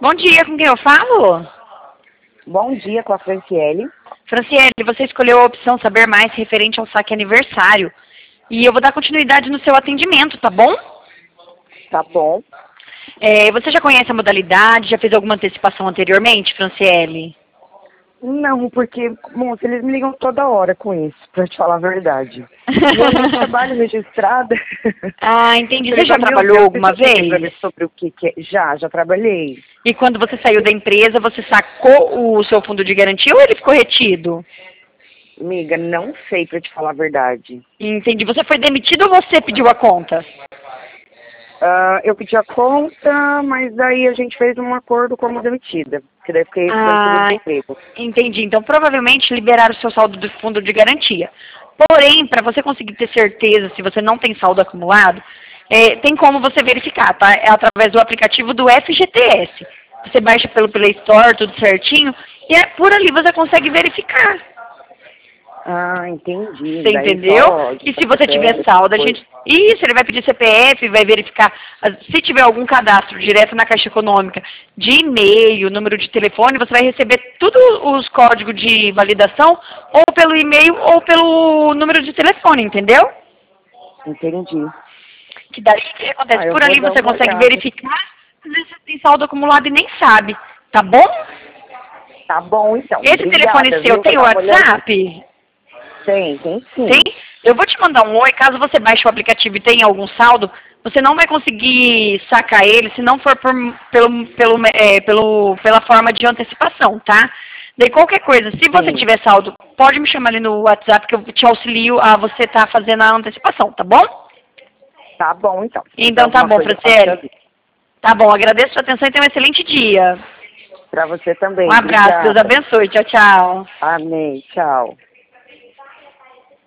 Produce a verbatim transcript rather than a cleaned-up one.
Bom dia, com quem eu falo? Bom dia, com a Franciele. Franciele, você escolheu a opção Saber Mais referente ao saque aniversário. E eu vou dar continuidade no seu atendimento, tá bom? Tá bom. É, você já conhece a modalidade? Já fez alguma antecipação anteriormente, Franciele? Não, porque, moça, eles me ligam toda hora com isso, pra te falar a verdade. E eu nem trabalho registrada. Ah, entendi. Você Falei, já meu trabalhou Deus, alguma deixa eu pedir pra vez? ver sobre o que, que é. Já, já trabalhei. E quando você saiu da empresa, você sacou o seu fundo de garantia ou ele ficou retido? Amiga, não sei pra te falar a verdade. Entendi. Você foi demitido ou você pediu a conta? Ah, eu pedi a conta, mas daí a gente fez um acordo como demitida. Que daí fiquei dando Ah, seguro-desemprego. entendi. Então, provavelmente liberaram o seu saldo do fundo de garantia. Porém, para você conseguir ter certeza se você não tem saldo acumulado, é, tem como você verificar, tá? É através do aplicativo do F G T S. Você baixa pelo Play Store, tudo certinho, e é, por ali você consegue verificar. Ah, entendi. Você Daí entendeu? só E se você tiver C P F, saldo, a coisa. gente... Isso, ele vai pedir C P F, vai verificar... Se tiver algum cadastro direto na Caixa Econômica de e-mail, número de telefone, você vai receber todos os códigos de validação ou pelo e-mail ou pelo número de telefone, entendeu? Entendi. Que daí o que acontece? Ah, eu Por vou ali dar você uma consegue olhada. verificar, às vezes você tem saldo acumulado e nem sabe, tá bom? Tá bom, então. Esse telefone Obrigada, seu viu? tem Vou o dar uma olhadinha. WhatsApp? Tem, tem Tem? sim. Eu vou te mandar um oi, caso você baixe o aplicativo e tenha algum saldo, você não vai conseguir sacar ele se não for por, pelo, pelo, é, pelo, pela forma de antecipação, tá? Daí qualquer coisa, se você Sim. tiver saldo, pode me chamar ali no WhatsApp que eu te auxilio a você estar fazendo a antecipação, tá bom? Tá bom, então. Se tiver Então tá alguma bom, coisa, eu faço pra Franciele. ver. Tá bom, agradeço a sua atenção e tenha um excelente dia. Pra você também. Um abraço, Deus Obrigada. abençoe. Tchau, tchau. Amém. Tchau.